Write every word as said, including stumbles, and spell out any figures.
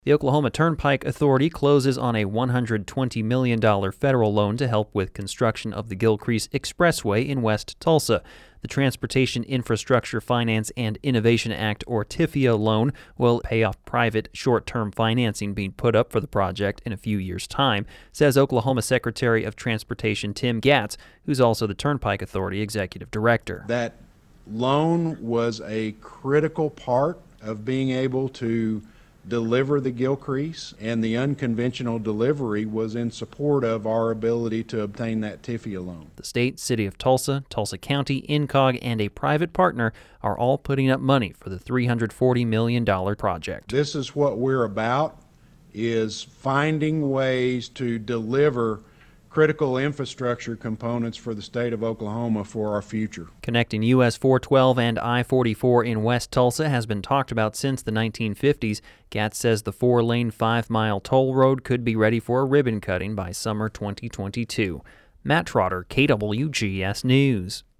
The Oklahoma Turnpike Authority closes on a one hundred twenty million dollars federal loan to help with construction of the Gilcrease Expressway in West Tulsa. The Transportation Infrastructure Finance and Innovation Act, or TIFIA loan, will pay off private short-term financing being put up for the project in a few years' time, says Oklahoma Secretary of Transportation Tim Gatz, who's also the Turnpike Authority Executive Director. That loan was a critical part of being able to deliver the Gilcrease, and the unconventional delivery was in support of our ability to obtain that TIFIA loan. The state, city of Tulsa, Tulsa County, INCOG, and a private partner are all putting up money for the three hundred forty million dollars project. This is what we're about, is finding ways to deliver critical infrastructure components for the state of Oklahoma for our future. Connecting U S four twelve and I forty-four in West Tulsa has been talked about since the nineteen fifties. Gatz says the four-lane, five-mile toll road could be ready for a ribbon cutting by summer twenty twenty-two. Matt Trotter, K W G S News.